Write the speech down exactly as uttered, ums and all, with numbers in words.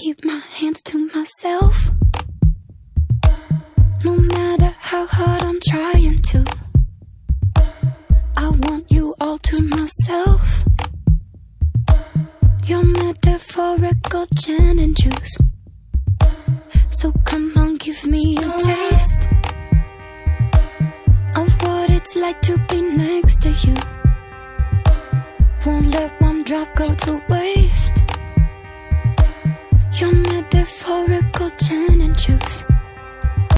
keep my hands to myself. No matter how hard I'm trying to, I want you all to myself. Your metaphorical gin and juice, so come on, give me a taste of what it's like to be next to you. Won't let one drop go to waste. Your metaphorical gin and juice,